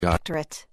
Doctorate.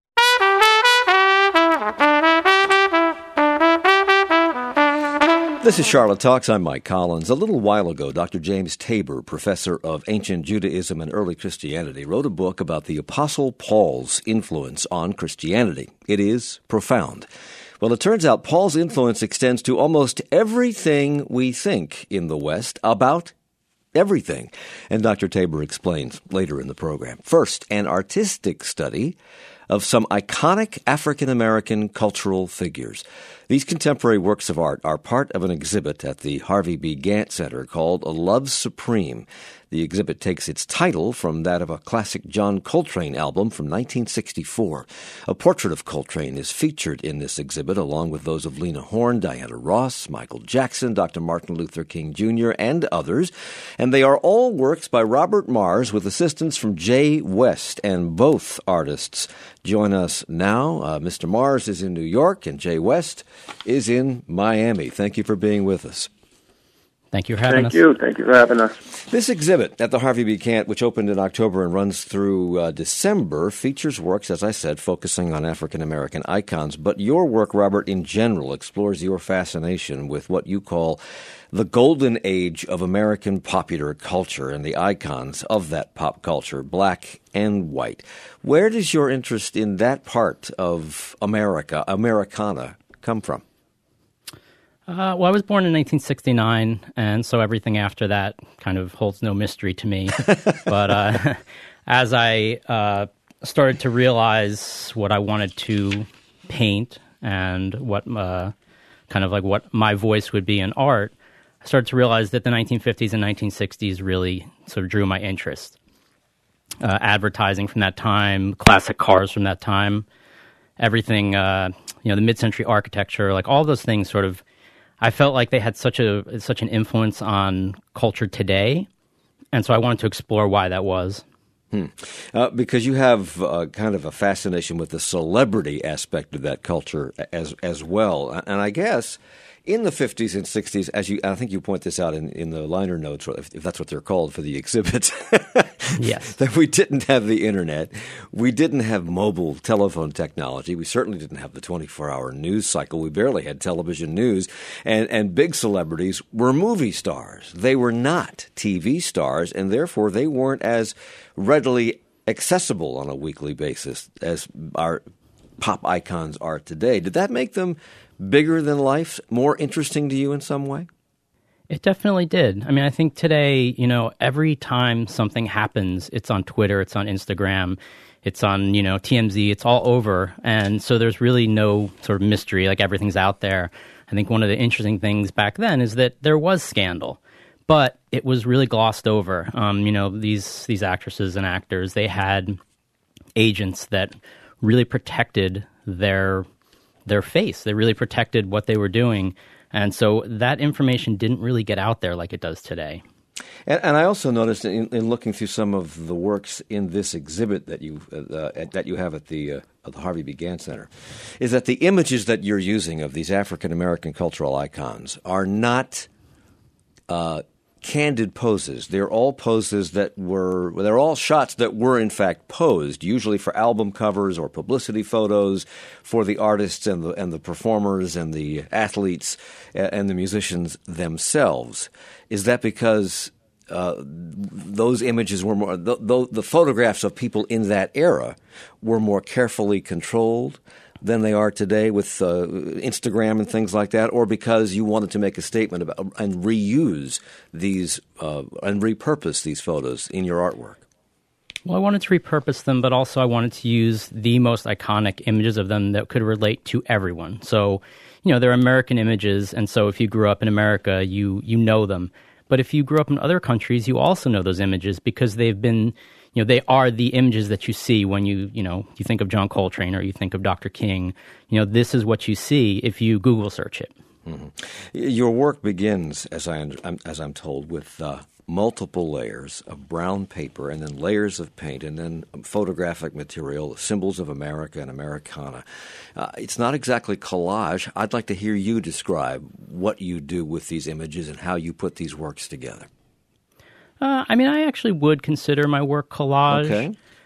This is Charlotte Talks. I'm Mike Collins. A little while ago, Dr. James Tabor, professor of ancient Judaism and early Christianity, wrote a book about the Apostle Paul's influence on Christianity. It is profound. Well, it turns out Paul's influence extends to almost everything we think in the West about everything. And Dr. Tabor explains later in the program. First, an artistic study of some iconic African-American cultural figures. These contemporary works of art are part of an exhibit at the Harvey B. Gantt Center called Love Supreme. The exhibit takes its title from that of a classic John Coltrane album from 1964. A portrait of Coltrane is featured in this exhibit, along with those of Lena Horne, Diana Ross, Michael Jackson, Dr. Martin Luther King Jr., and others. And they are all works by Robert Mars with assistance from Jay West. And both artists join us now. Mr. Mars is in New York, and Jay West is in Miami. Thank you for being with us. Thank you for having us. Thank you for having us. This exhibit at the Harvey B. Gantt, which opened in October and runs through December, features works, as I said, focusing on African-American icons. But your work, Robert, in general, explores your fascination with what you call the golden age of American popular culture and the icons of that pop culture, black and white. Where does your interest in that part of Americana, come from? Well, I was born in 1969, and so everything after that kind of holds no mystery to me. But as I started to realize what I wanted to paint and what what my voice would be in art, I started to realize that the 1950s and 1960s really sort of drew my interest. Advertising from that time, classic cars from that time, everything, the mid-century architecture, like all those things sort of, I felt like they had such an influence on culture today, and so I wanted to explore why that was. Because you have kind of a fascination with the celebrity aspect of that culture as well, and I guess in the 50s and 60s, I think you point this out in the liner notes, if that's what they're called for the exhibit. Yes. That we didn't have the internet. We didn't have mobile telephone technology. We certainly didn't have the 24-hour news cycle. We barely had television news. And big celebrities were movie stars. They were not TV stars, and therefore they weren't as readily accessible on a weekly basis as our pop icons are today. Did that make them bigger than life, more interesting to you in some way? It definitely did. I mean, I think today, every time something happens, it's on Twitter, it's on Instagram, it's on, TMZ, it's all over. And so there's really no sort of mystery, like everything's out there. I think one of the interesting things back then is that there was scandal, but it was really glossed over. These actresses and actors, they had agents that really protected their face. They really protected what they were doing. And so that information didn't really get out there like it does today. And I also noticed in looking through some of the works in this exhibit that you have at the Harvey B. Gantt Center, is that the images that you're using of these African-American cultural icons are not candid poses. They're all poses they're all shots that were in fact posed, usually for album covers or publicity photos for the artists and the performers and the athletes and the musicians themselves. Is that because those images were more, the photographs of people in that era were more carefully controlled than they are today with Instagram and things like that, or because you wanted to make a statement about and reuse these and repurpose these photos in your artwork? Well, I wanted to repurpose them, but also I wanted to use the most iconic images of them that could relate to everyone. So, they're American images, and so if you grew up in America, you know them. But if you grew up in other countries, you also know those images because they've been they are the images that you see when you think of John Coltrane or you think of Dr. King. This is what you see if you Google search it. Mm-hmm. Your work begins, as I'm told, with multiple layers of brown paper and then layers of paint and then photographic material, symbols of America and Americana. It's not exactly collage. I'd like to hear you describe what you do with these images and how you put these works together. I actually would consider my work collage. Okay.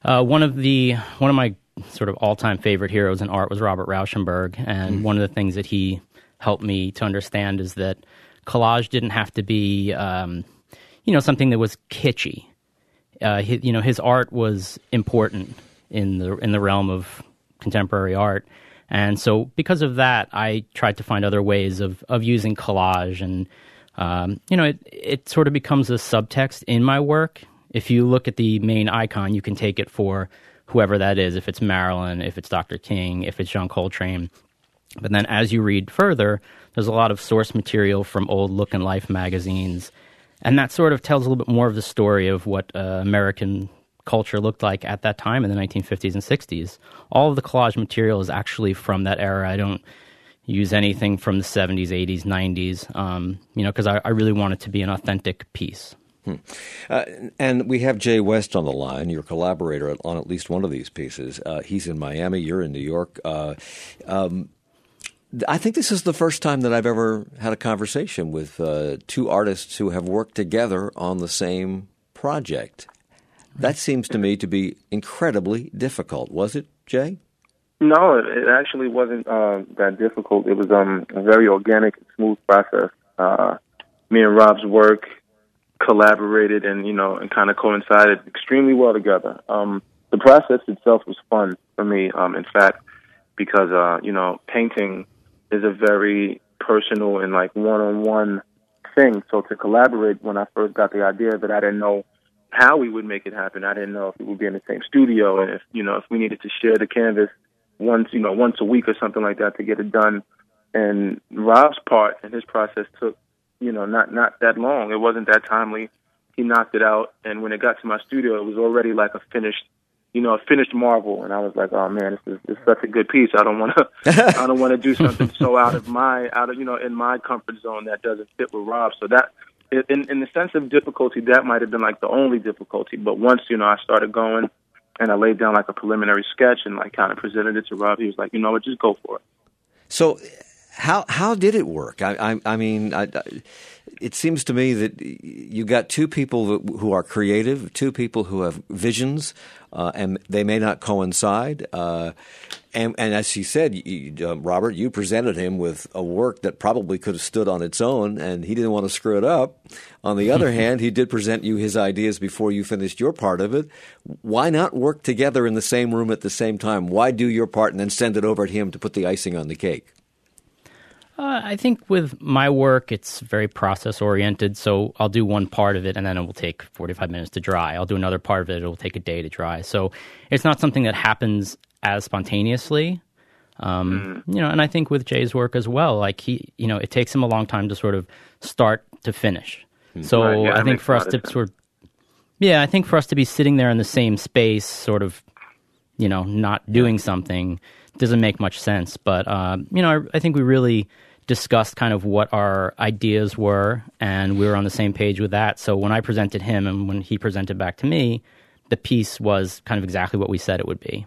One of my sort of all-time favorite heroes in art was Robert Rauschenberg, and one of the things that he helped me to understand is that collage didn't have to be, something that was kitschy. His art was important in the realm of contemporary art, and so because of that, I tried to find other ways of using collage, and it sort of becomes a subtext in my work. If you look at the main icon, you can take it for whoever that is, if it's Marilyn, if it's Dr. King, if it's John Coltrane. But then as you read further, there's a lot of source material from old Look and Life magazines, and that sort of tells a little bit more of the story of what American culture looked like at that time in the 1950s and 60s. All of the collage material is actually from that era. I don't use anything from the 70s, 80s, 90s, because I really want it to be an authentic piece. And we have Jay West on the line, your collaborator on at least one of these pieces. He's in Miami, you're in New York. I think this is the first time that I've ever had a conversation with two artists who have worked together on the same project. That seems to me to be incredibly difficult. Was it, Jay? No, it actually wasn't that difficult. It was a very organic and smooth process. Me and Rob's work collaborated and kind of coincided extremely well together. The process itself was fun for me, in fact, because, painting is a very personal and like one-on-one thing. So to collaborate, when I first got the idea that I didn't know how we would make it happen. I didn't know if we would be in the same studio and if we needed to share the canvas once a week or something like that to get it done. And Rob's part and his process took, not that long. It wasn't that timely. He knocked it out, and when it got to my studio, it was already like a finished marvel. And I was like, oh man, this is such a good piece. I don't want to do something so in my comfort zone that doesn't fit with Rob. So that, in the sense of difficulty, that might have been like the only difficulty. But once I started going, and I laid down like a preliminary sketch and like kind of presented it to Rob, he was like, just go for it. So how did it work? I mean, it seems to me that you got two people who are creative, two people who have visions, and they may not coincide. And as he said, Robert, you presented him with a work that probably could have stood on its own, and he didn't want to screw it up. On the other hand, he did present you his ideas before you finished your part of it. Why not work together in the same room at the same time? Why do your part and then send it over to him to put the icing on the cake? I think with my work, it's very process-oriented, so I'll do one part of it, and then it will take 45 minutes to dry. I'll do another part of it, it will take a day to dry. So it's not something that happens as spontaneously. And I think with Jay's work as well, like it takes him a long time to sort of start to finish. So right, yeah, I think for us to I think for us to be sitting there in the same space, sort of, not doing something doesn't make much sense. But, I think we really discussed kind of what our ideas were, and we were on the same page with that. So when I presented him and when he presented back to me, the piece was kind of exactly what we said it would be.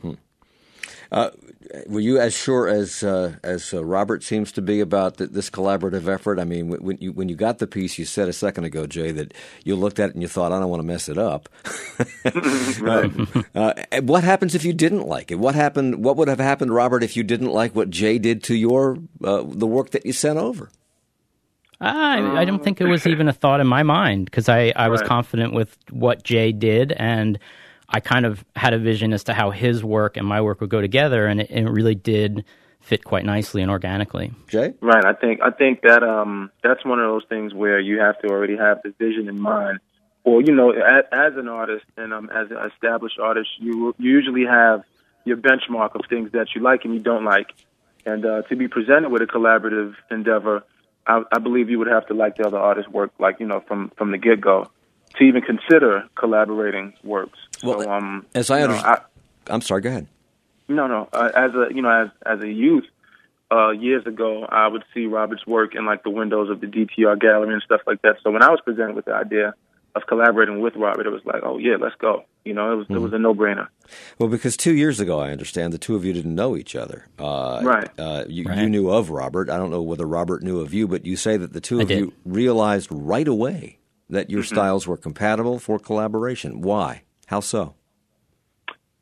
Were you as sure as Robert seems to be about this collaborative effort? I mean, when you got the piece, you said a second ago, Jay, that you looked at it and you thought, I don't want to mess it up. Right. What happens if you didn't like it? What would have happened, Robert, if you didn't like what Jay did to your the work that you sent over? I don't think it was even a thought in my mind, because I was confident with what Jay did, and I kind of had a vision as to how his work and my work would go together, and it really did fit quite nicely and organically. Jay? Right. I think that that's one of those things where you have to already have the vision in mind. Or, as an artist and as an established artist, you usually have your benchmark of things that you like and you don't like. And to be presented with a collaborative endeavor, I believe you would have to like the other artist's work, like, from the get-go, to even consider collaborating works. Well, so, as I understand, I'm sorry. Go ahead. No. As a youth, years ago, I would see Robert's work in like the windows of the DTR gallery and stuff like that. So when I was presented with the idea of collaborating with Robert, it was like, oh yeah, let's go. It was a no-brainer. Well, because 2 years ago, I understand the two of you didn't know each other. Right. You knew of Robert. I don't know whether Robert knew of you, but you say that the two of you realized right away that your styles were compatible for collaboration. Why? How so?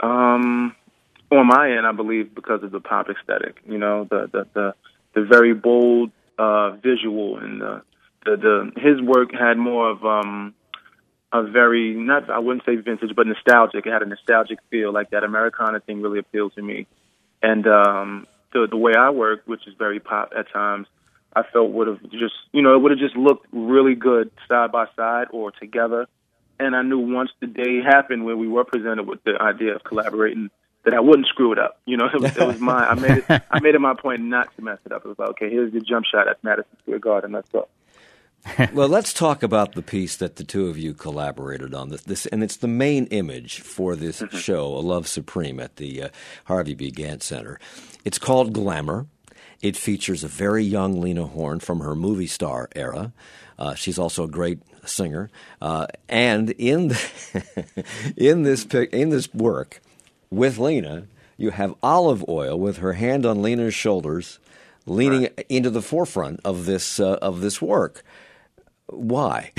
On my end, I believe because of the pop aesthetic, you know, the very bold visual, and his work had more of a very, not, I wouldn't say vintage, but nostalgic. It had a nostalgic feel, like that Americana thing really appealed to me. And the way I work, which is very pop at times, I felt would have just, you know, it would have just looked really good side by side or together. And I knew once the day happened when we were presented with the idea of collaborating, that I wouldn't screw it up. You know, it was mine. I made it my point not to mess it up. It was like, okay, here's your jump shot at Madison Square Garden. Let's go. Well, let's talk about the piece that the two of you collaborated on. This, and it's the main image for this show, A Love Supreme, at the Harvey B. Gantt Center. It's called Glamour. It features a very young Lena Horne from her movie star era. She's also a great singer. And in this work with Lena, you have Olive Oyl with her hand on Lena's shoulders, leaning into the forefront of this work. Why?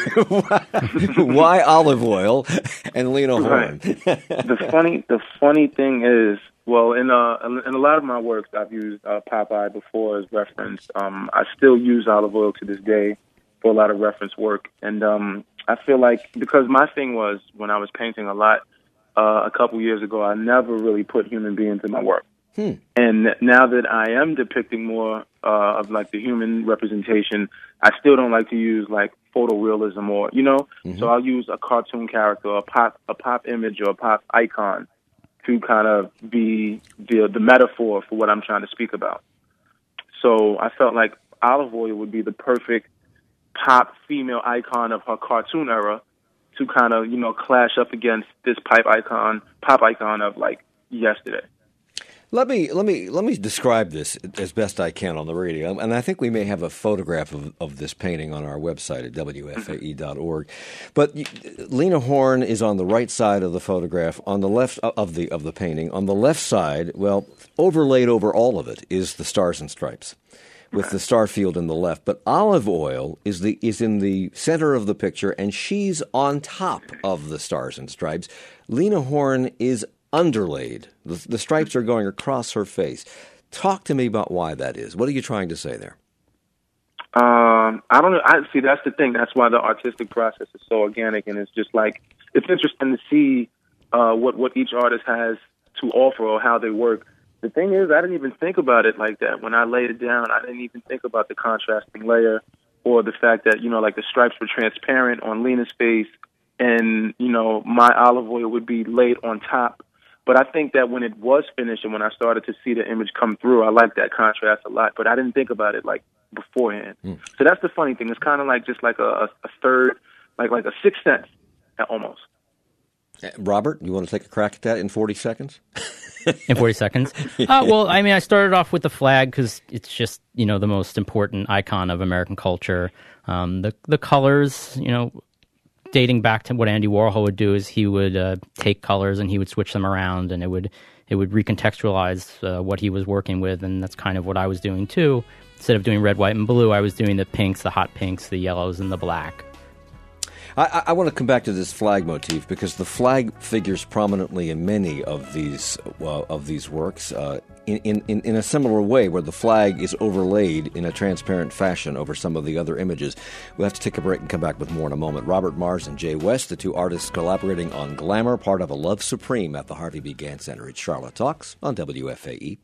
Why Olive Oyl and Lena Horne? The funny thing is, well, in a lot of my works, I've used Popeye before as reference. I still use Olive Oyl to this day for a lot of reference work, and I feel like, because my thing was, when I was painting a lot a couple years ago, I never really put human beings in my work. And now that I am depicting more of like the human representation, I still don't like to use like photorealism or, you know, so I'll use a cartoon character, a pop image, or a pop icon to kind of be the metaphor for what I'm trying to speak about. So I felt like Olive Oyl would be the perfect pop female icon of her cartoon era to kind of, you know, clash up against this pop icon of like yesterday. Let me describe this as best I can on the radio, and I think we may have a photograph of this painting on our website at WFAE.org. But Lena Horne is on the right side of the photograph, on the left of the painting. On the left side, well, overlaid over all of it is the Stars and Stripes, with the star field in the left. But Olive Oyl is in the center of the picture, and she's on top of the Stars and Stripes. Lena Horne is underlaid. The stripes are going across her face. Talk to me about why that is. What are you trying to say there? I don't know. See, that's the thing. That's why the artistic process is so organic, and it's just like, it's interesting to see what each artist has to offer or how they work. The thing is, I didn't even think about it like that. When I laid it down, I didn't even think about the contrasting layer or the fact that, you know, like the stripes were transparent on Lena's face, and, you know, my Olive Oyl would be laid on top. But I think that when it was finished and when I started to see the image come through, I liked that contrast a lot. But I didn't think about it like beforehand. So that's the funny thing. It's kind of like just like a third, like a sixth sense almost. Robert, you want to take a crack at that in 40 seconds? In 40 seconds? Well, I mean, I started off with the flag because it's just, you know, the most important icon of American culture. The colors, you know, dating back to what Andy Warhol would do is he would take colors and he would switch them around, and it would recontextualize what he was working with, and that's kind of what I was doing too. Instead of doing red, white, and blue, I was doing the pinks, the hot pinks, the yellows, and the black. I want to come back to this flag motif because the flag figures prominently in many of these works in a similar way, where the flag is overlaid in a transparent fashion over some of the other images. We'll have to take a break and come back with more in a moment. Robert Mars and Jay West, the two artists collaborating on Glamour, part of A Love Supreme at the Harvey B. Gantt Center. It's Charlotte Talks on WFAE.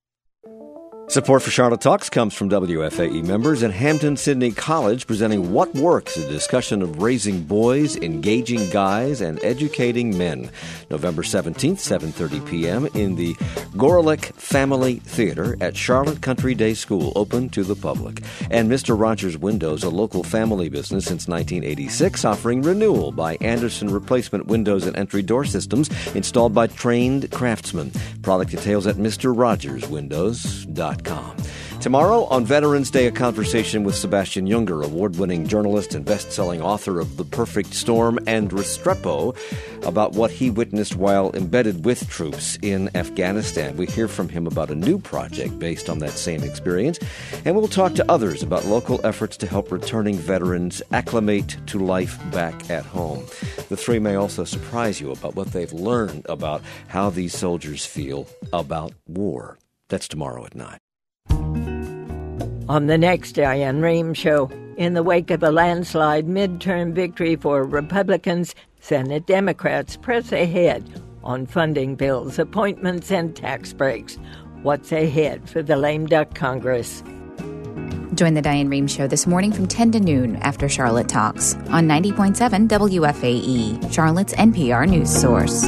Support for Charlotte Talks comes from WFAE members and Hampton-Sydney College, presenting What Works, a discussion of raising boys, engaging guys, and educating men. November 17th, 7:30 p.m. in the Gorelick Family Theater at Charlotte Country Day School, open to the public. And Mr. Rogers Windows, a local family business since 1986, offering renewal by Anderson Replacement Windows and Entry Door Systems installed by trained craftsmen. Product details at MrRogersWindows.com. Tomorrow on Veterans Day, a conversation with Sebastian Junger, award-winning journalist and best-selling author of The Perfect Storm and Restrepo, about what he witnessed while embedded with troops in Afghanistan. We hear from him about a new project based on that same experience, and we'll talk to others about local efforts to help returning veterans acclimate to life back at home. The three may also surprise you about what they've learned about how these soldiers feel about war. That's tomorrow at 9. On the next Diane Rehm Show, in the wake of a landslide midterm victory for Republicans, Senate Democrats press ahead on funding bills, appointments, and tax breaks. What's ahead for the lame duck Congress? Join the Diane Rehm Show this morning from 10 to noon after Charlotte Talks on 90.7 WFAE, Charlotte's NPR news source.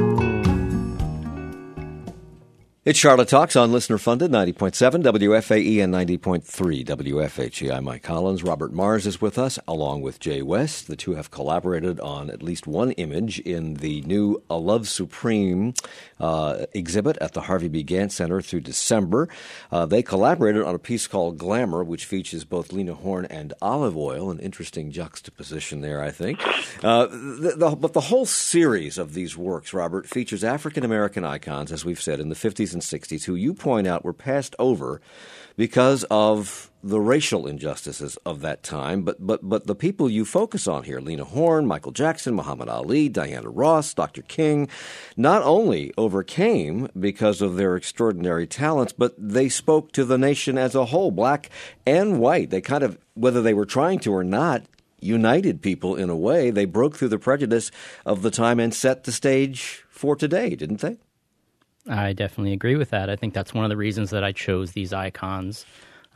It's Charlotte Talks on listener-funded 90.7 WFAE and 90.3 WFHE. I'm Mike Collins. Robert Mars is with us, along with Jay West. The two have collaborated on at least one image in the new A Love Supreme exhibit at the Harvey B. Gantt Center through December. They collaborated on a piece called Glamour, which features both Lena Horne and Olive Oyl, an interesting juxtaposition there, I think. But the whole series of these works, Robert, features African-American icons, as we've said, in the 50s and 60s, who you point out were passed over because of the racial injustices of that time. But the people you focus on here, Lena Horne, Michael Jackson, Muhammad Ali, Diana Ross, Dr. King, not only overcame because of their extraordinary talents, but they spoke to the nation as a whole, black and white. They kind of, whether they were trying to or not, united people in a way. They broke through the prejudice of the time and set the stage for today, didn't they? I definitely agree with that. I think that's one of the reasons that I chose these icons.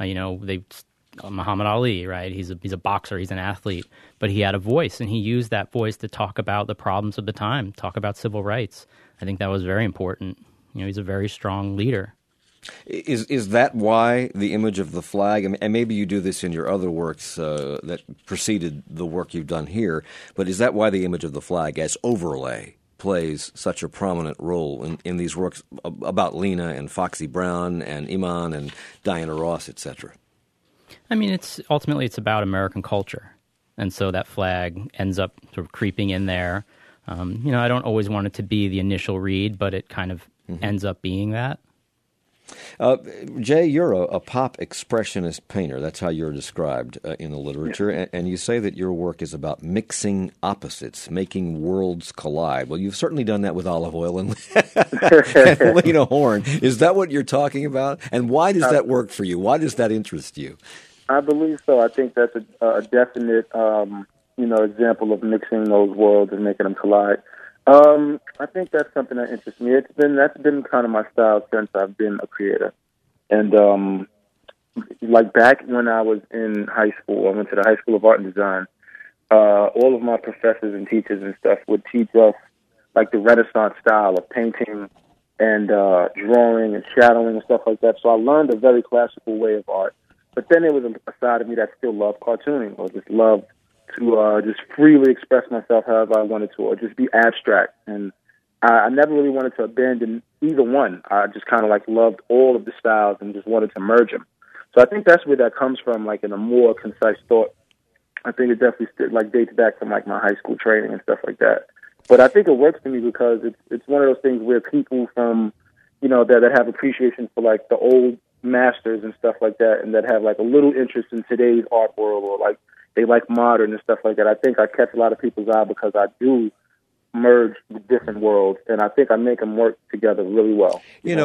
Muhammad Ali, right? He's a boxer, he's an athlete, but he had a voice, and he used that voice to talk about the problems of the time, talk about civil rights. I think that was very important. He's a very strong leader. Is that why the image of the flag, and maybe you do this in your other works that preceded the work you've done here, but is that why the image of the flag as overlay plays such a prominent role in these works about Lena and Foxy Brown and Iman and Diana Ross, etc.? I mean, it's about American culture, and so that flag ends up sort of creeping in there. I don't always want it to be the initial read, but it kind of ends up being that. Jay, you're a pop expressionist painter. That's how you're described in the literature. Yeah. And you say that your work is about mixing opposites, making worlds collide. Well, you've certainly done that with Olive Oyl and Lena Horne. Is that what you're talking about? And why does that work for you? Why does that interest you? I believe so. I think that's a definite, example of mixing those worlds and making them collide. I think that's something that interests me. That's been kind of my style since I've been a creator. And like back when I was in high school, I went to the High School of Art and Design. All of my professors and teachers and stuff would teach us like the Renaissance style of painting and drawing and shadowing and stuff like that. So I learned a very classical way of art. But then there was a side of me that still loved cartooning, or just loved to just freely express myself however I wanted to, or just be abstract. And I never really wanted to abandon either one. I just kind of loved all of the styles and just wanted to merge them. So I think that's where that comes from, in a more concise thought. I think it definitely dates back from my high school training and stuff like that. But I think it works for me because it's one of those things where people from, that have appreciation for the old masters and stuff like that, and that have a little interest in today's art world, or they like modern and stuff like that. I think I catch a lot of people's eye because I do merge the different worlds, and I think I make them work together really well.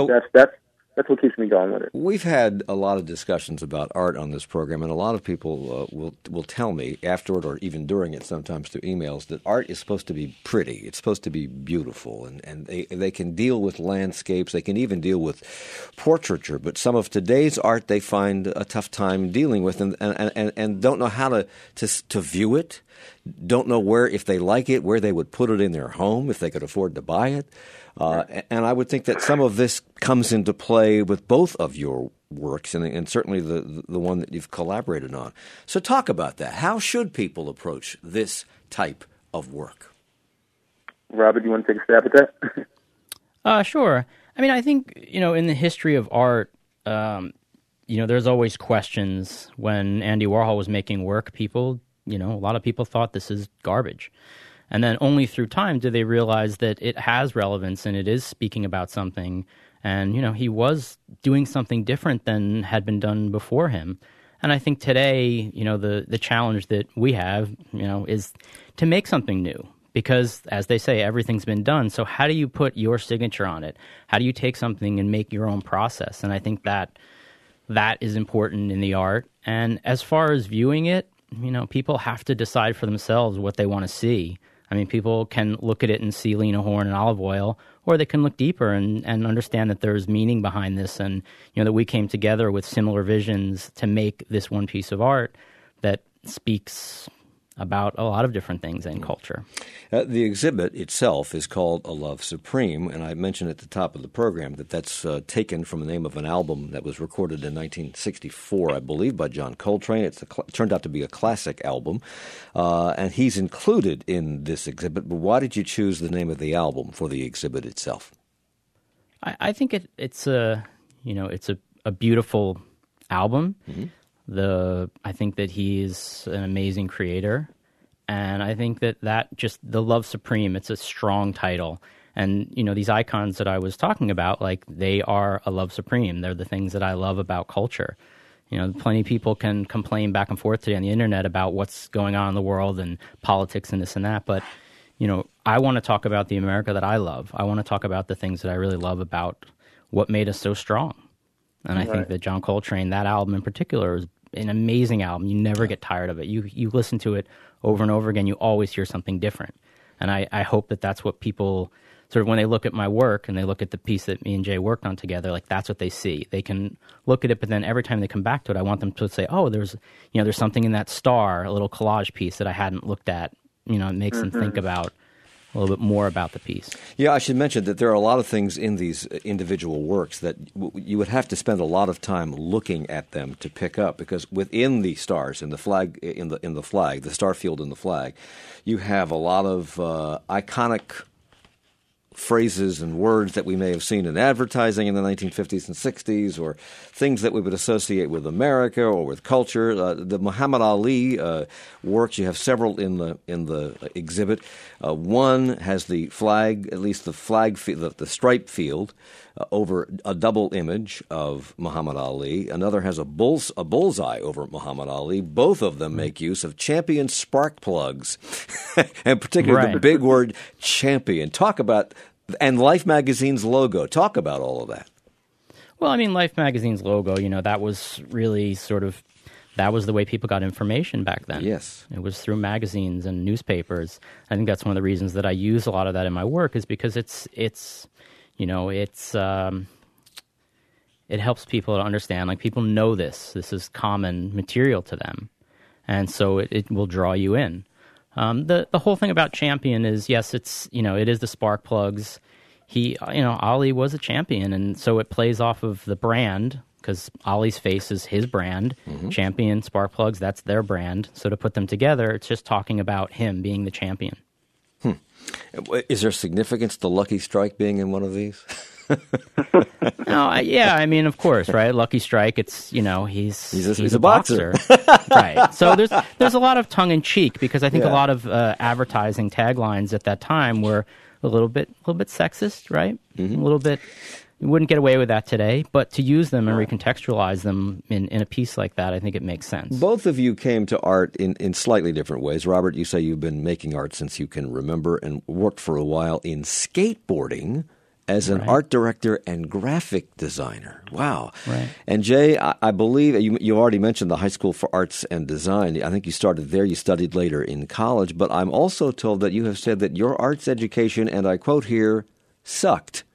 That's what keeps me going with it. We've had a lot of discussions about art on this program, and a lot of people will tell me afterward or even during it, sometimes through emails, that art is supposed to be pretty. It's supposed to be beautiful, and they can deal with landscapes. They can even deal with portraiture, but some of today's art they find a tough time dealing with, and don't know how to view it, don't know if they like it, where they would put it in their home, if they could afford to buy it. And I would think that some of this comes into play with both of your works, and certainly the one that you've collaborated on. So talk about that. How should people approach this type of work? Robert, you want to take a stab at that? Sure. I mean, I think, in the history of art, there's always questions. When Andy Warhol was making work, people, a lot of people thought this is garbage. And then only through time do they realize that it has relevance and it is speaking about something. And, he was doing something different than had been done before him. And I think today, the challenge that we have, is to make something new. Because, as they say, everything's been done. So how do you put your signature on it? How do you take something and make your own process? And I think that is important in the art. And as far as viewing it, people have to decide for themselves what they want to see. I mean, people can look at it and see Lena Horne and olive oil, or they can look deeper and understand that there's meaning behind this, and that we came together with similar visions to make this one piece of art that speaks about a lot of different things in culture. The exhibit itself is called A Love Supreme, and I mentioned at the top of the program that that's taken from the name of an album that was recorded in 1964, I believe, by John Coltrane. It turned out to be a classic album, and he's included in this exhibit. But why did you choose the name of the album for the exhibit itself? I think it's a beautiful album. Mm-hmm. I think that he's an amazing creator, and I think that just the Love Supreme, it's a strong title. And, these icons that I was talking about, like, they are a love supreme. They're the things that I love about culture. Plenty of people can complain back and forth today on the internet about what's going on in the world and politics and this and that, but, I want to talk about the America that I love. I want to talk about the things that I really love about what made us so strong. And I think that John Coltrane, that album in particular, is an amazing album. You never get tired of it. You listen to it over and over again, you always hear something different. And I hope that that's what people, sort of when they look at my work and they look at the piece that me and Jay worked on together, like, that's what they see. They can look at it, but then every time they come back to it, I want them to say, oh, there's something in that star, a little collage piece that I hadn't looked at. It makes them think about a little bit more about the piece. Yeah, I should mention that there are a lot of things in these individual works that you would have to spend a lot of time looking at them to pick up, because within the stars in the flag, in the flag, the star field in the flag, you have a lot of iconic phrases and words that we may have seen in advertising in the 1950s and 60s, or things that we would associate with America or with culture. The Muhammad Ali works, you have several in the exhibit. One has the flag, at least the flag, the stripe field, over a double image of Muhammad Ali. Another has a bullseye over Muhammad Ali. Both of them make use of Champion spark plugs, and particularly the big word champion. Talk about, and Life Magazine's logo. Talk about all of that. Well, I mean, Life Magazine's logo, that was really that was the way people got information back then. Yes. It was through magazines and newspapers. I think that's one of the reasons that I use a lot of that in my work, is because it helps people to understand, like, people know this is common material to them, and so it will draw you in. The whole thing about champion is, yes, it's, it is the spark plugs. Ali was a champion, and so it plays off of the brand, because Ali's face is his brand. Mm-hmm. Champion, spark plugs, that's their brand. So to put them together, it's just talking about him being the champion. Is there significance to Lucky Strike being in one of these? Yeah, I mean, of course, right? Lucky Strike, it's, he's a boxer. Right. So there's a lot of tongue in cheek, because I think a lot of advertising taglines at that time were a little bit sexist, right? Mm-hmm. A little bit. You wouldn't get away with that today, but to use them and recontextualize them in a piece like that, I think it makes sense. Both of you came to art in slightly different ways. Robert, you say you've been making art since you can remember, and worked for a while in skateboarding as an art director and graphic designer. Wow. Right. And Jay, I believe you already mentioned the High School for Arts and Design. I think you started there. You studied later in college. But I'm also told that you have said that your arts education, and I quote here, sucked.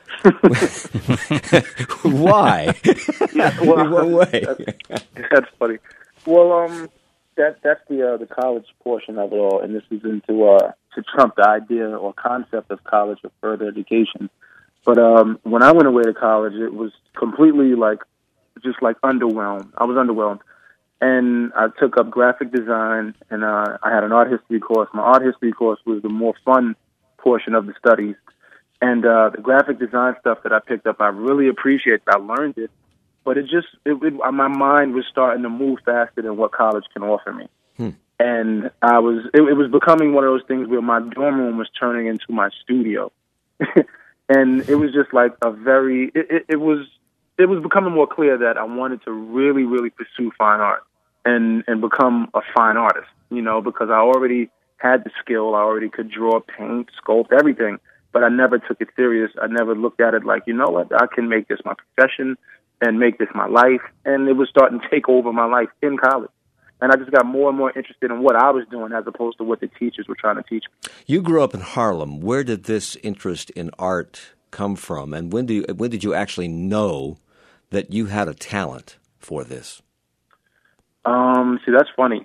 Why? Yeah, well, in what way? That's funny. Well, that's the college portion of it all, and this is to trump the idea or concept of college or further education. But when I went away to college, it was completely underwhelmed. I was underwhelmed, and I took up graphic design, and I had an art history course. My art history course was the more fun portion of the studies. And the graphic design stuff that I picked up, I really appreciated. I learned it, but my mind was starting to move faster than what college can offer me. And it was becoming one of those things where my dorm room was turning into my studio. And it was just like it was becoming more clear that I wanted to really, really pursue fine art and become a fine artist, because I already had the skill. I already could draw, paint, sculpt, everything, but I never took it serious. I never looked at it like, what, I can make this my profession and make this my life. And it was starting to take over my life in college. And I just got more and more interested in what I was doing as opposed to what the teachers were trying to teach me. You grew up in Harlem. Where did this interest in art come from? And when did you actually know that you had a talent for this? See, that's funny.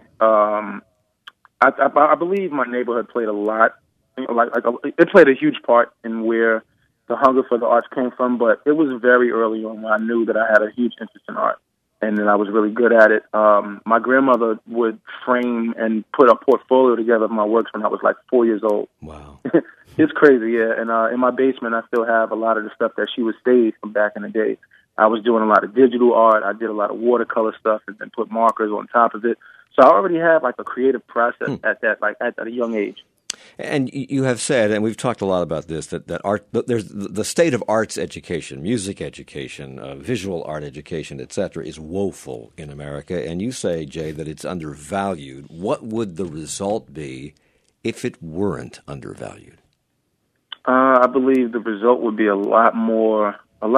I believe my neighborhood played a lot. It played a huge part in where the hunger for the arts came from, but it was very early on when I knew that I had a huge interest in art. And then I was really good at it. My grandmother would frame and put a portfolio together of my works when I was like 4 years old. Wow. It's crazy, yeah. And in my basement, I still have a lot of the stuff that she would stage from back in the day. I was doing a lot of digital art. I did a lot of watercolor stuff and then put markers on top of it. So I already have like a creative process at a young age. And you have said, and we've talked a lot about this, that art, there's the state of arts education, music education, visual art education, etc., is woeful in America. And you say, Jay, that it's undervalued. What would the result be if it weren't undervalued? I believe the result would be a lot more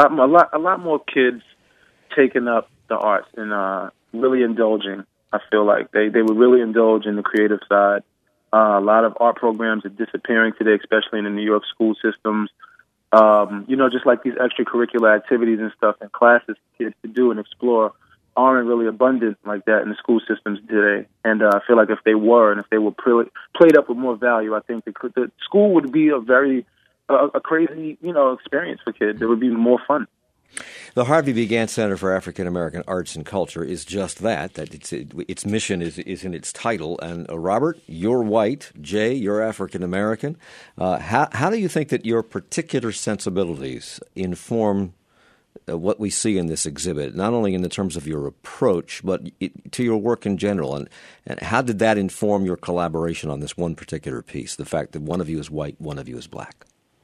kids taking up the arts and really indulging. I feel like they would really indulge in the creative side. A lot of art programs are disappearing today, especially in the New York school systems. Just like these extracurricular activities and stuff and classes for kids to do and explore aren't really abundant like that in the school systems today. And I feel like if they were played up with more value, I think the school would be a crazy, experience for kids. It would be more fun. The Harvey B. Gantt Center for African American Arts and Culture is just that its mission is in its title. And Robert, you're white. Jay, you're African American. How do you think that your particular sensibilities inform what we see in this exhibit, not only in the terms of your approach, but to your work in general? And how did that inform your collaboration on this one particular piece, the fact that one of you is white, one of you is black?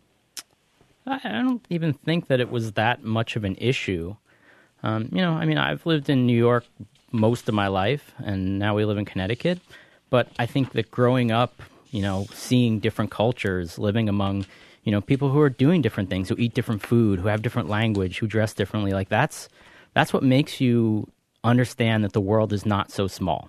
I don't even think that it was that much of an issue. I've lived in New York most of my life, and now we live in Connecticut. But I think that growing up, seeing different cultures, living among, people who are doing different things, who eat different food, who have different language, who dress differently, like that's what makes you understand that the world is not so small,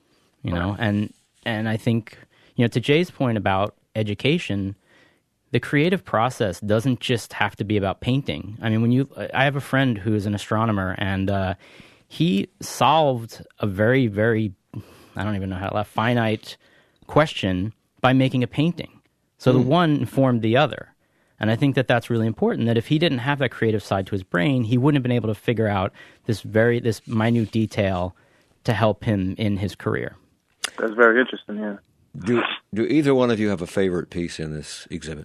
And I think, to Jay's point about education, the creative process doesn't just have to be about painting. I mean, I have a friend who is an astronomer, and he solved a very, very, I don't even know how to finite question by making a painting. So the one informed the other. And I think that that's really important, that if he didn't have that creative side to his brain, he wouldn't have been able to figure out this minute detail to help him in his career. That's very interesting, yeah. Do either one of you have a favorite piece in this exhibit?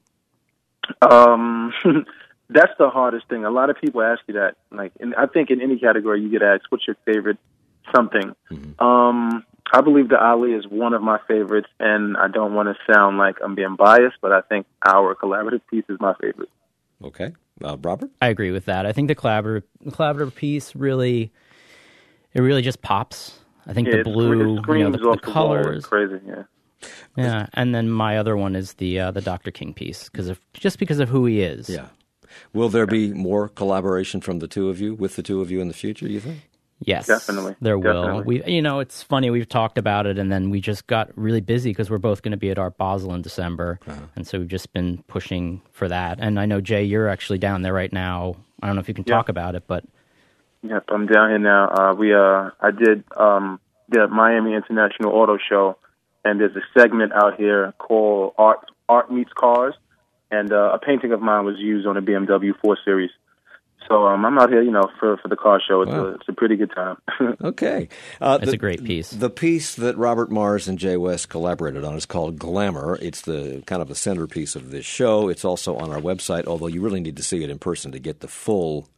That's the hardest thing. A lot of people ask you that. I think in any category you get asked, what's your favorite something? Mm-hmm. I believe the Ali is one of my favorites, and I don't want to sound like I'm being biased, but I think our collaborative piece is my favorite. Okay. Robert? I agree with that. I think the collaborative piece really just pops. I think the blue, the colors. Crazy, yeah. Yeah, and then my other one is the Dr. King piece because of who he is. Yeah. Will there be more collaboration from with the two of you in the future, you think? Yes, definitely. There will. It's funny. We've talked about it, and then we just got really busy because we're both going to be at Art Basel in December, and so we've just been pushing for that. And I know, Jay, you're actually down there right now. I don't know if you can talk about it, but yep, I'm down here now. I did the Miami International Auto Show. And there's a segment out here called Art Meets Cars, and a painting of mine was used on a BMW 4 Series. So I'm out here, for the car show. It's a pretty good time. Okay. It's a great piece. The piece that Robert Mars and Jay West collaborated on is called Glamour. It's the kind of the centerpiece of this show. It's also on our website, although you really need to see it in person to get the full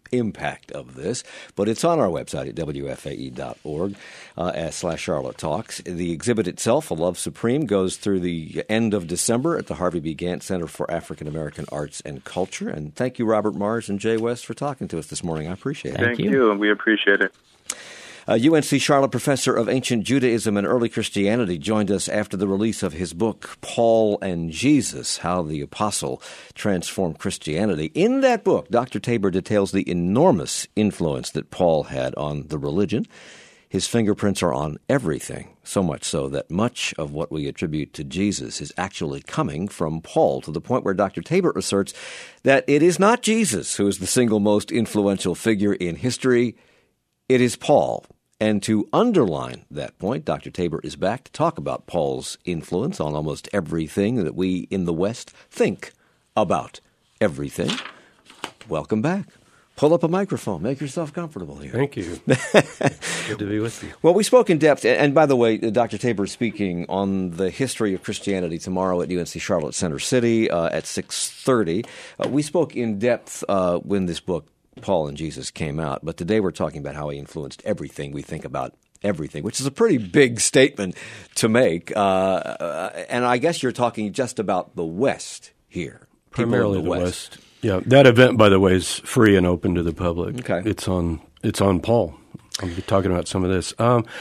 impact of this, but it's on our website at wfae.org /Charlotte Talks. The exhibit itself, A Love Supreme, goes through the end of December at the Harvey B. Gantt Center for African American Arts and Culture. And thank you, Robert Mars and Jay West, for talking to us this morning. I appreciate it. Thank you, and we appreciate it. UNC Charlotte professor of ancient Judaism and early Christianity joined us after the release of his book, Paul and Jesus, How the Apostle Transformed Christianity. In that book, Dr. Tabor details the enormous influence that Paul had on the religion. His fingerprints are on everything, so much so that much of what we attribute to Jesus is actually coming from Paul, to the point where Dr. Tabor asserts that it is not Jesus who is the single most influential figure in history, it is Paul. And to underline that point, Dr. Tabor is back to talk about Paul's influence on almost everything that we in the West think about everything. Welcome back. Pull up a microphone. Make yourself comfortable here. Thank you. Good to be with you. Well, we spoke in depth, and by the way, Dr. Tabor is speaking on the history of Christianity tomorrow at UNC Charlotte Center City at 6:30. We spoke in depth when this book, Paul and Jesus, came out, but today we're talking about how he influenced everything we think about everything, which is a pretty big statement to make. And I guess you're talking just about the West here. Primarily the West. Yeah, that event, by the way, is free and open to the public. Okay. It's on Paul. I'll be talking about some of this.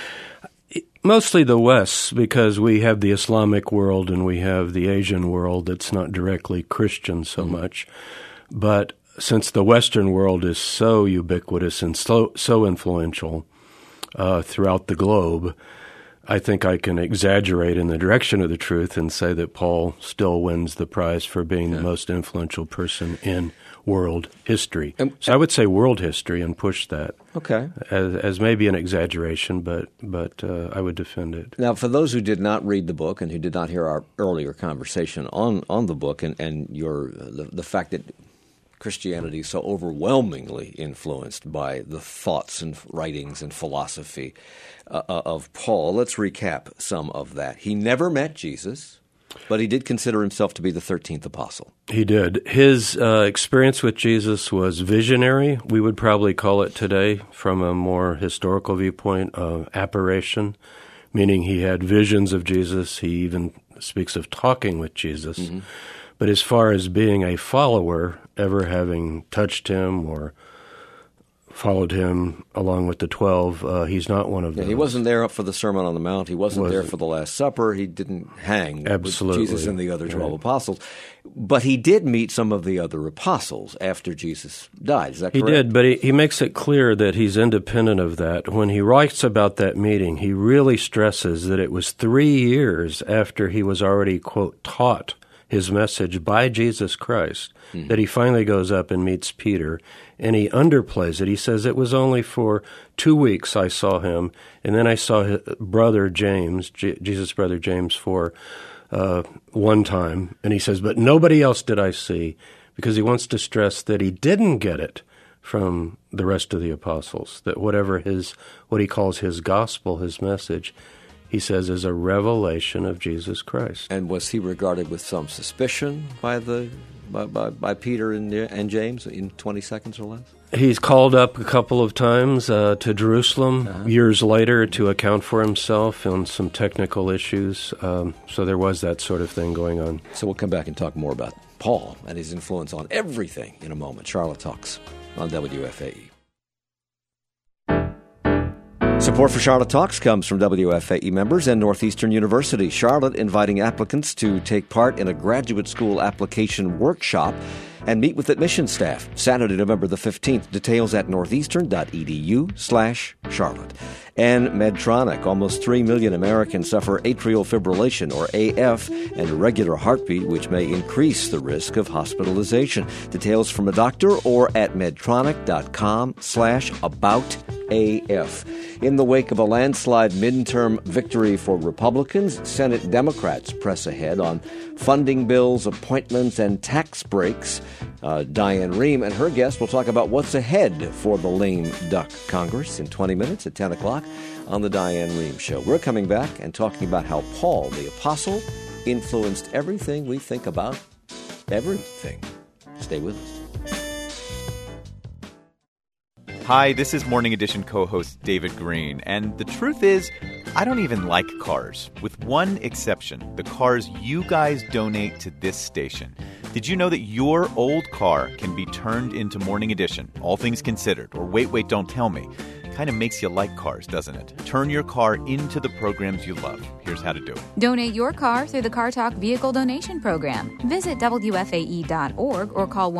Mostly the West, because we have the Islamic world and we have the Asian world that's not directly Christian so much. But since the Western world is so ubiquitous and so influential throughout the globe, I think I can exaggerate in the direction of the truth and say that Paul still wins the prize for being the most influential person in world history. So I would say world history and push that. Okay. As maybe an exaggeration, but I would defend it. Now, for those who did not read the book and who did not hear our earlier conversation on the book and the fact that Christianity is so overwhelmingly influenced by the thoughts and writings and philosophy of Paul, let's recap some of that. He never met Jesus, but he did consider himself to be the 13th apostle. He did. His experience with Jesus was visionary. We would probably call it today, from a more historical viewpoint, apparition, meaning he had visions of Jesus. He even speaks of talking with Jesus. Mm-hmm. But as far as being a follower, ever having touched him or followed him along with the 12, he's not one of them. He wasn't there for the Sermon on the Mount. He wasn't there for the Last Supper. He didn't hang with Jesus and the other 12 apostles. But he did meet some of the other apostles after Jesus died. Is that correct? He did, but he makes it clear that he's independent of that. When he writes about that meeting, he really stresses that it was 3 years after he was already, quote, taught his message by Jesus Christ, that he finally goes up and meets Peter, and he underplays it. He says, it was only for 2 weeks I saw him, and then I saw his brother James, Jesus' brother James, for one time. And he says, but nobody else did I see, because he wants to stress that he didn't get it from the rest of the apostles, that whatever what he calls his gospel, his message, he says, is a revelation of Jesus Christ. And was he regarded with some suspicion by Peter and James in 20 seconds or less? He's called up a couple of times to Jerusalem years later to account for himself on some technical issues. So there was that sort of thing going on. So we'll come back and talk more about Paul and his influence on everything in a moment. Charlotte Talks on WFAE. Support for Charlotte Talks comes from WFAE members and Northeastern University. Charlotte inviting applicants to take part in a graduate school application workshop and meet with admissions staff. Saturday, November the 15th. Details at northeastern.edu/Charlotte. And Medtronic. Almost 3 million Americans suffer atrial fibrillation, or AF, and irregular heartbeat, which may increase the risk of hospitalization. Details from a doctor or at medtronic.com/aboutAF. In the wake of a landslide midterm victory for Republicans, Senate Democrats press ahead on funding bills, appointments, and tax breaks. Diane Rehm and her guest will talk about what's ahead for the lame duck Congress in 20 minutes at 10 o'clock on the Diane Rehm Show. We're coming back and talking about how Paul, the apostle, influenced everything we think about everything. Stay with us. Hi, this is Morning Edition co-host David Green, and the truth is, I don't even like cars, with one exception, the cars you guys donate to this station. Did you know that your old car can be turned into Morning Edition, All Things Considered, or Wait, Don't Tell Me? Kind of makes you like cars, doesn't it? Turn your car into the programs you love. Here's how to do it. Donate your car through the Car Talk Vehicle Donation Program. Visit WFAE.org or call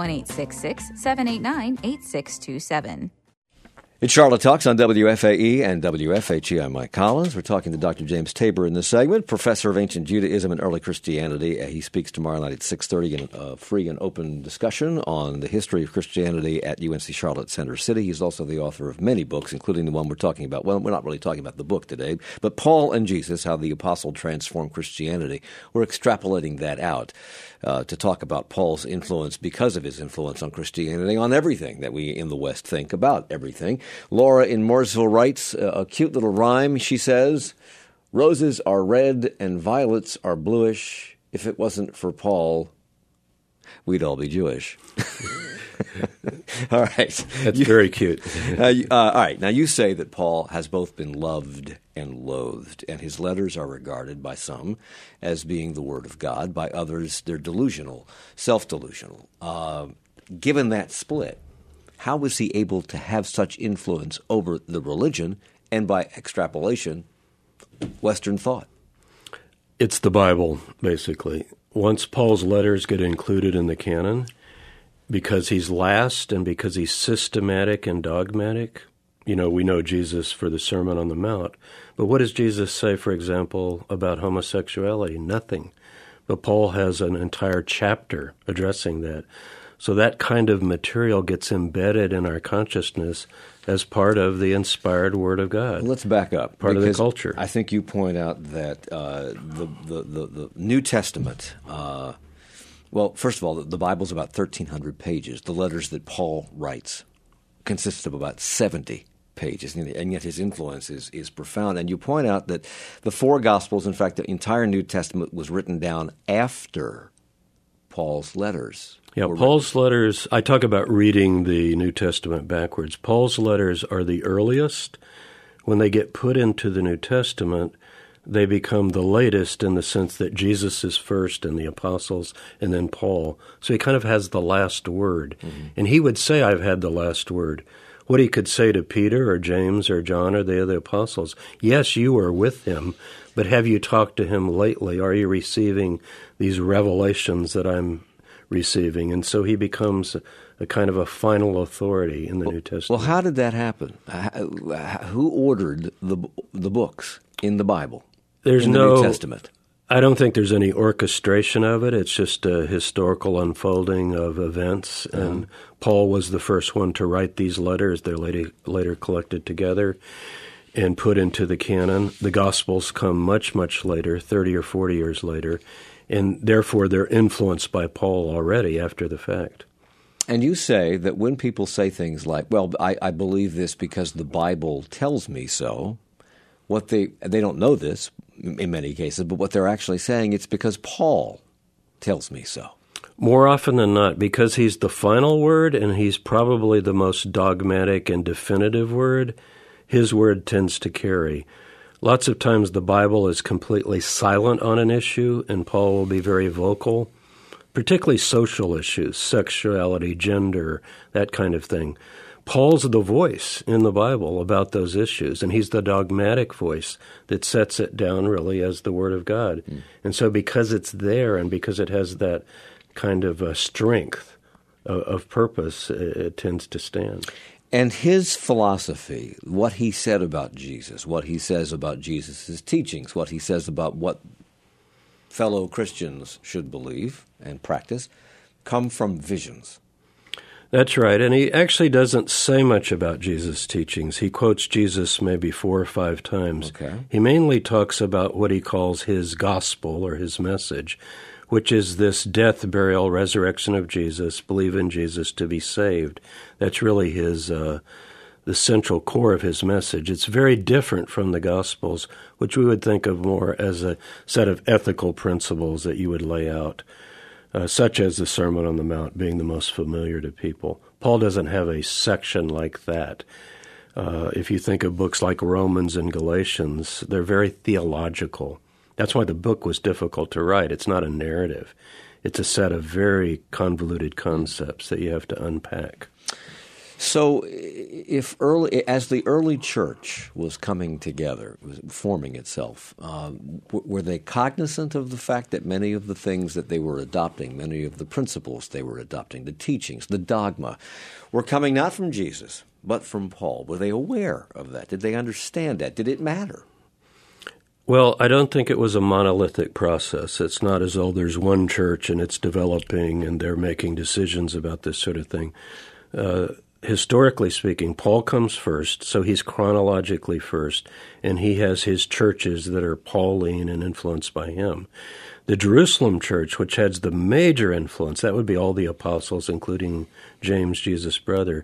1-866-789-8627. It's Charlotte Talks on WFAE and WFHE. I'm Mike Collins. We're talking to Dr. James Tabor in this segment, professor of ancient Judaism and early Christianity. He speaks tomorrow night at 6:30 in a free and open discussion on the history of Christianity at UNC Charlotte Center City. He's also the author of many books, including the one we're talking about. Well, we're not really talking about the book today, but Paul and Jesus, How the Apostle Transformed Christianity. We're extrapolating that out to talk about Paul's influence because of his influence on Christianity, on everything that we in the West think about everything. Laura in Mooresville writes a cute little rhyme. She says, "Roses are red and violets are bluish. If it wasn't for Paul, we'd all be Jewish." All right. That's very cute. All right. Now, you say that Paul has both been loved and loathed, and his letters are regarded by some as being the Word of God. By others, they're delusional, self-delusional. Given that split, how was he able to have such influence over the religion and, by extrapolation, Western thought? It's the Bible, basically. Once Paul's letters get included in the canon, because he's last and because he's systematic and dogmatic, we know Jesus for the Sermon on the Mount. But what does Jesus say, for example, about homosexuality? Nothing. But Paul has an entire chapter addressing that. So that kind of material gets embedded in our consciousness as part of the inspired Word of God. Let's back up. Part of the culture. I think you point out that the New Testament, well, first of all, the Bible's about 1,300 pages. The letters that Paul writes consist of about 70 pages, and yet his influence is profound. And you point out that the four Gospels, in fact, the entire New Testament was written down after Paul's letters. Yeah, Paul's letters, I talk about reading the New Testament backwards. Paul's letters are the earliest. When they get put into the New Testament, they become the latest in the sense that Jesus is first and the apostles and then Paul. So he kind of has the last word. Mm-hmm. And he would say, I've had the last word. What he could say to Peter or James or John or the other apostles, yes, you were with him, but have you talked to him lately? Are you receiving these revelations that I'm receiving? And so he becomes a kind of a final authority in the New Testament. Well, how did that happen? Who ordered the books in the Bible? There's in the no New Testament? I don't think there's any orchestration of it. It's just a historical unfolding of events. And Paul was the first one to write these letters. They're later collected together and put into the canon. The Gospels come much, much later, 30 or 40 years later. And therefore, they're influenced by Paul already after the fact. And you say that when people say things like, well, I believe this because the Bible tells me so, what they don't know this in many cases, but what they're actually saying, it's because Paul tells me so. More often than not, because he's the final word and he's probably the most dogmatic and definitive word, his word tends to carry. Lots of times the Bible is completely silent on an issue, and Paul will be very vocal, particularly social issues, sexuality, gender, that kind of thing. Paul's the voice in the Bible about those issues, and he's the dogmatic voice that sets it down really as the Word of God. Mm. And so because it's there and because it has that kind of strength of purpose, it tends to stand. And his philosophy, what he said about Jesus, what he says about Jesus' teachings, what he says about what fellow Christians should believe and practice, come from visions. That's right, and he actually doesn't say much about Jesus' teachings. He quotes Jesus maybe 4 or 5 times. Okay. He mainly talks about what he calls his gospel or his message, which is this death, burial, resurrection of Jesus, believe in Jesus to be saved. That's really his the central core of his message. It's very different from the Gospels, which we would think of more as a set of ethical principles that you would lay out, such as the Sermon on the Mount being the most familiar to people. Paul doesn't have a section like that. If you think of books like Romans and Galatians, they're very theological. That's why the book was difficult to write. It's not a narrative. It's a set of very convoluted concepts that you have to unpack. So as the early church was coming together, was forming itself, were they cognizant of the fact that many of the things that they were adopting, many of the principles they were adopting, the teachings, the dogma, were coming not from Jesus, but from Paul? Were they aware of that? Did they understand that? Did it matter? Well, I don't think it was a monolithic process. It's not as though there's one church and it's developing and they're making decisions about this sort of thing. Historically speaking, Paul comes first, so he's chronologically first, and he has his churches that are Pauline and influenced by him. The Jerusalem church, which has the major influence, that would be all the apostles, including James, Jesus' brother,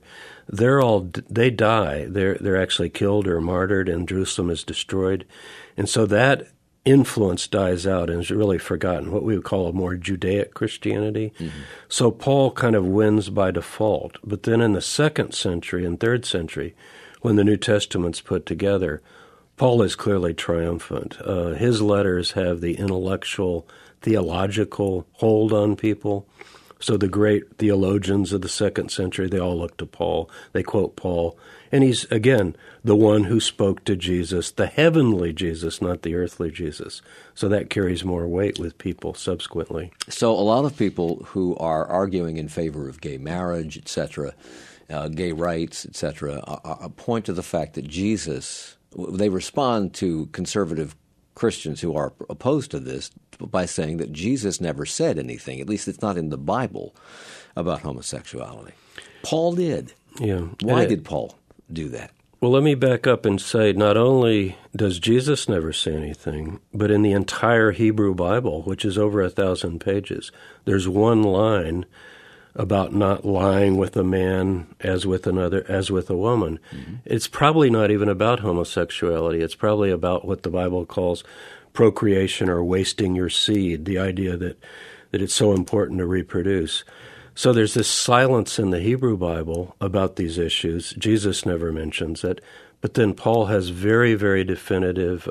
they die. They're actually killed or martyred, and Jerusalem is destroyed. And so that influence dies out and is really forgotten, what we would call a more Judaic Christianity. Mm-hmm. So Paul kind of wins by default. But then in the 2nd century and 3rd century, when the New Testament's put together, Paul is clearly triumphant. His letters have the intellectual, theological hold on people. So the great theologians of the 2nd century, they all look to Paul. They quote Paul. And he's, again, the one who spoke to Jesus, the heavenly Jesus, not the earthly Jesus. So that carries more weight with people subsequently. So a lot of people who are arguing in favor of gay marriage, etc., gay rights, etc., point to the fact that Jesus, they respond to conservative Christians who are opposed to this by saying that Jesus never said anything, at least it's not in the Bible, about homosexuality. Paul did. Yeah. Why did Paul do that? Well, let me back up and say not only does Jesus never say anything, but in the entire Hebrew Bible, which is over 1,000 pages, there's one line about not lying with a man as with another, as with a woman. Mm-hmm. It's probably not even about homosexuality. It's probably about what the Bible calls procreation or wasting your seed, the idea that it's so important to reproduce. So there's this silence in the Hebrew Bible about these issues. Jesus never mentions it. But then Paul has very, very definitive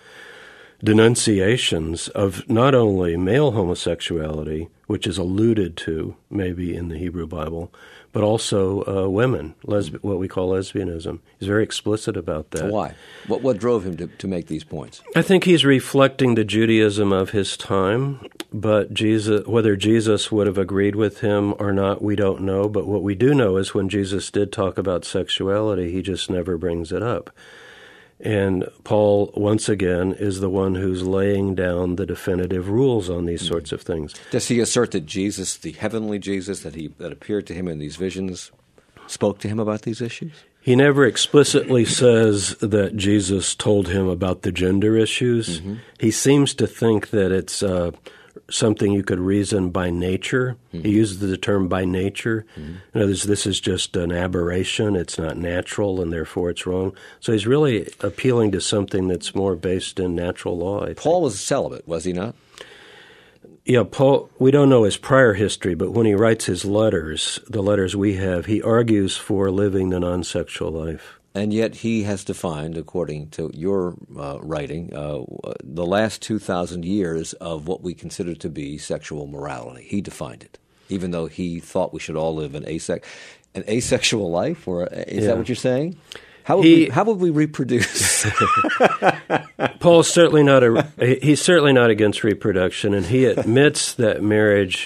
denunciations of not only male homosexuality, which is alluded to maybe in the Hebrew Bible, but also women, what we call lesbianism. He's very explicit about that. Why? What drove him to make these points? I think he's reflecting the Judaism of his time, but whether Jesus would have agreed with him or not, we don't know. But what we do know is when Jesus did talk about sexuality, he just never brings it up. And Paul, once again, is the one who's laying down the definitive rules on these sorts of things. Does he assert that Jesus, the heavenly Jesus that appeared to him in these visions, spoke to him about these issues? He never explicitly says that Jesus told him about the gender issues. Mm-hmm. He seems to think that it's something you could reason by nature. Mm-hmm. He uses the term by nature. Mm-hmm. In other words, this is just an aberration. It's not natural, and therefore it's wrong. So he's really appealing to something that's more based in natural law, I think. Paul was celibate, was he not? Yeah, Paul, we don't know his prior history, but when he writes his letters, the letters we have, he argues for living the non-sexual life. And yet he has defined, according to your writing, the last 2,000 years of what we consider to be sexual morality. He defined it, even though he thought we should all live an asexual life. Or is that what you're saying? How would we reproduce? Paul's certainly he's certainly not against reproduction, and he admits that marriage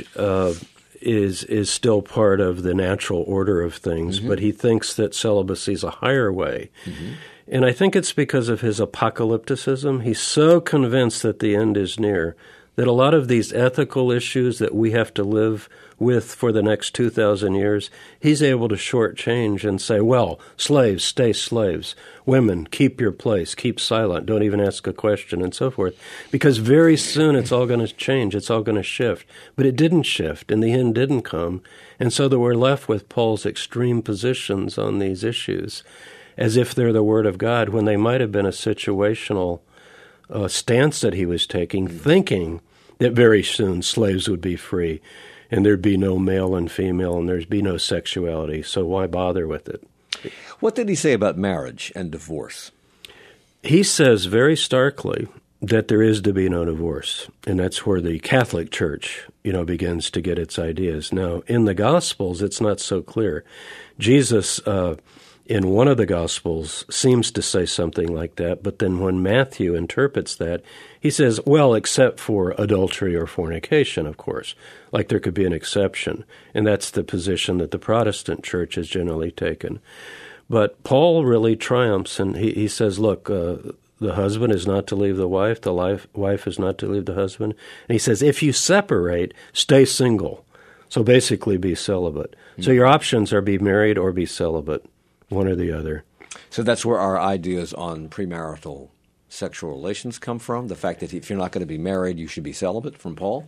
is still part of the natural order of things, mm-hmm. but he thinks that celibacy is a higher way. Mm-hmm. And I think it's because of his apocalypticism. He's so convinced that the end is near that a lot of these ethical issues that we have to live with for the next 2,000 years, he's able to shortchange and say, well, slaves, stay slaves. Women, keep your place, keep silent, don't even ask a question, and so forth. Because very soon it's all going to change, it's all going to shift. But it didn't shift, and the end didn't come. And so that we're left with Paul's extreme positions on these issues, as if they're the Word of God, when they might have been a situational stance that he was taking, thinking that very soon slaves would be free. and there'd be no male and female, and there'd be no sexuality. So why bother with it? What did he say about marriage and divorce? He says very starkly that there is to be no divorce, and that's where the Catholic Church, begins to get its ideas. Now, in the Gospels, it's not so clear. Jesus, in one of the Gospels, seems to say something like that, but then when Matthew interprets that, he says, well, except for adultery or fornication, of course, like there could be an exception, and that's the position that the Protestant Church has generally taken. But Paul really triumphs, and he says, look, the husband is not to leave the wife wife is not to leave the husband. And he says, if you separate, stay single. So basically be celibate. Mm-hmm. So your options are be married or be celibate, one or the other. So that's where our ideas on premarital sexual relations come from, the fact that if you're not going to be married, you should be celibate, from Paul?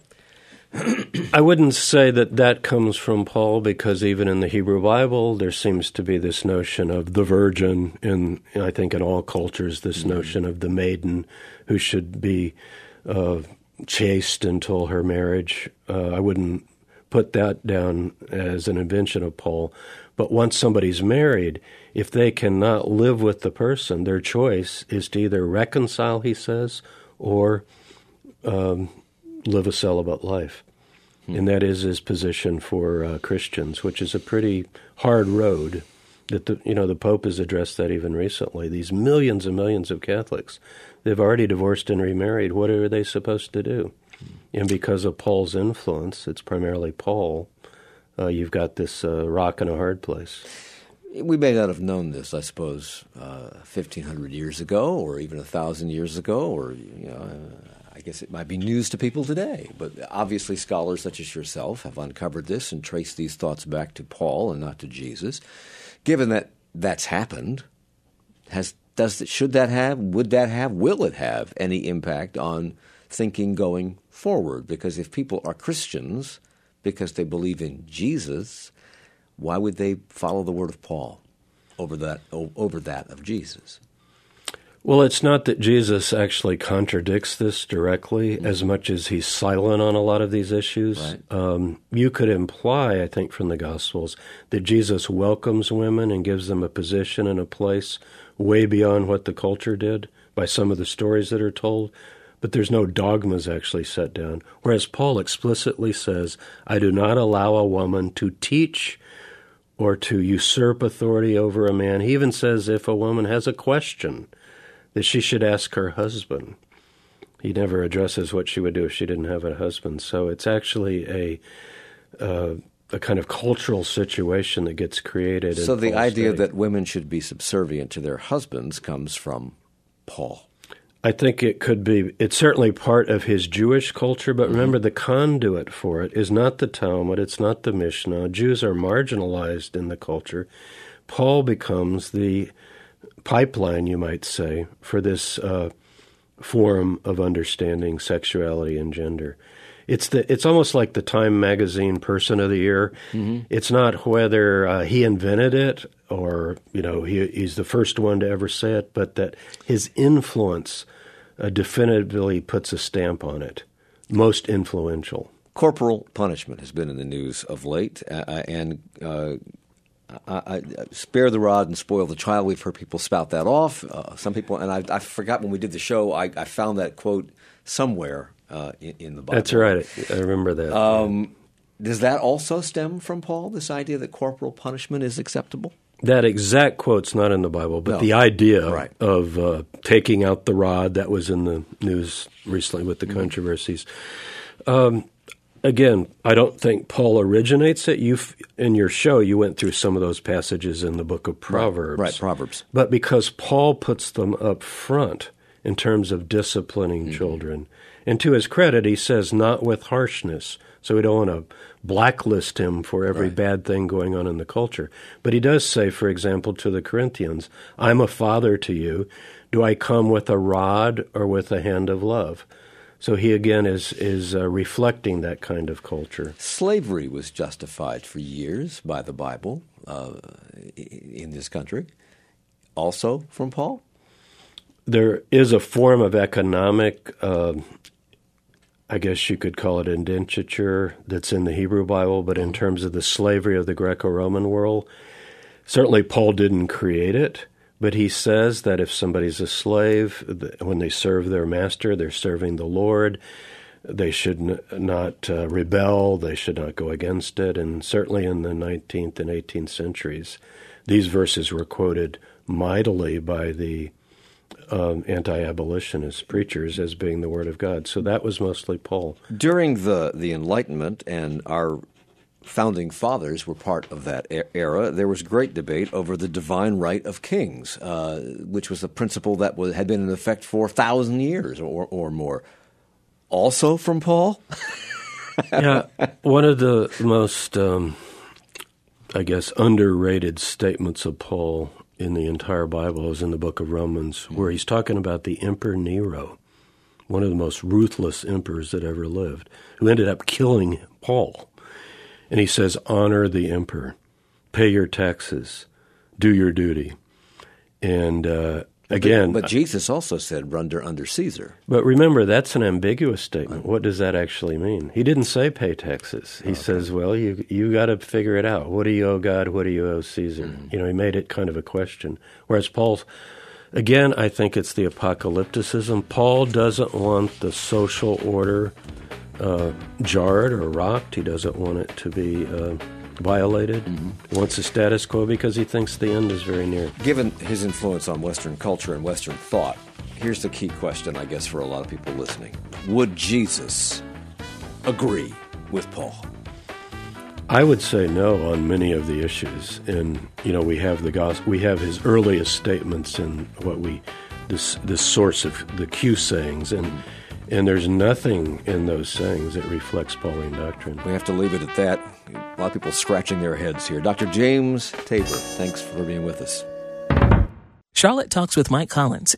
I wouldn't say that comes from Paul, because even in the Hebrew Bible, there seems to be this notion of the virgin, and I think in all cultures, this notion of the maiden who should be chaste until her marriage. I wouldn't put that down as an invention of Paul. But once somebody's married, if they cannot live with the person, their choice is to either reconcile, he says, or live a celibate life. And that is his position for Christians, which is a pretty hard road. That the Pope has addressed that even recently. These millions and millions of Catholics, they've already divorced and remarried. What are they supposed to do? And because of Paul's influence, it's primarily Paul, you've got this rock and a hard place. We may not have known this, I suppose, 1,500 years ago, or even 1,000 years ago, or I guess it might be news to people today. But obviously scholars such as yourself have uncovered this and traced these thoughts back to Paul and not to Jesus. Given that that's happened, will it have any impact on thinking going forward? Because if people are Christians because they believe in Jesus, why would they follow the word of Paul over that of Jesus? Well, it's not that Jesus actually contradicts this directly as much as he's silent on a lot of these issues. Right. You could imply, I think, from the Gospels that Jesus welcomes women and gives them a position and a place way beyond what the culture did by some of the stories that are told. But there's no dogmas actually set down. Whereas Paul explicitly says, I do not allow a woman to teach or to usurp authority over a man. He even says if a woman has a question, that she should ask her husband. He never addresses what she would do if she didn't have a husband. So it's actually a kind of cultural situation that gets created. So the idea that women should be subservient to their husbands comes from Paul. I think it could be. It's certainly part of his Jewish culture, but remember the conduit for it is not the Talmud, it's not the Mishnah. Jews are marginalized in the culture. Paul becomes the pipeline, you might say, for this form of understanding sexuality and gender. It's almost like the Time magazine Person of the Year. Mm-hmm. It's not whether he invented it or he's the first one to ever say it, but that his influence definitively puts a stamp on it. Most influential. Corporal punishment has been in the news of late, and I spare the rod and spoil the child. We've heard people spout that off. Some people, and I forgot when we did the show, I found that quote somewhere in the Bible. That's right. I remember that. Does that also stem from Paul, this idea that corporal punishment is acceptable? That exact quote's not in the Bible, but the idea of taking out the rod, that was in the news recently with the controversies. Again, I don't think Paul originates it. In your show, you went through some of those passages in the book of Proverbs. Right, Proverbs. But because Paul puts them up front in terms of disciplining children. And to his credit, he says not with harshness. So we don't want to blacklist him for every bad thing going on in the culture. But he does say, for example, to the Corinthians, I'm a father to you. Do I come with a rod or with a hand of love? So he, again, is reflecting that kind of culture. Slavery was justified for years by the Bible in this country. Also from Paul? There is a form of economic I guess you could call it indenture that's in the Hebrew Bible, but in terms of the slavery of the Greco-Roman world, certainly Paul didn't create it, but he says that if somebody's a slave, when they serve their master, they're serving the Lord. They should not rebel. They should not go against it. And certainly in the 19th and 18th centuries, these verses were quoted mightily by the anti-abolitionist preachers as being the Word of God. So that was mostly Paul. During the Enlightenment, and our founding fathers were part of that era, there was great debate over the divine right of kings, which was a principle that had been in effect for 1,000 years or more. Also from Paul? Yeah, one of the most, underrated statements of Paul in the entire Bible is in the book of Romans, where he's talking about the Emperor Nero, one of the most ruthless emperors that ever lived, who ended up killing Paul. And he says, honor the emperor, pay your taxes, do your duty. And again... But Jesus also said, run under Caesar. But remember, that's an ambiguous statement. What does that actually mean? He didn't say pay taxes. He says, well, you got to figure it out. What do you owe God? What do you owe Caesar? Mm-hmm. He made it kind of a question. Whereas Paul's... Again, I think it's the apocalypticism. Paul doesn't want the social order jarred or rocked. He doesn't want it to be violated. Mm-hmm. He wants the status quo because he thinks the end is very near. Given his influence on Western culture and Western thought, here's the key question, I guess, for a lot of people listening. Would Jesus agree with Paul? I would say no on many of the issues. And, we have the gospel, we have his earliest statements in this source of the Q sayings, and there's nothing in those sayings that reflects Pauline doctrine. We have to leave it at that. A lot of people scratching their heads here. Dr. James Tabor, thanks for being with us. Charlotte Talks with Mike Collins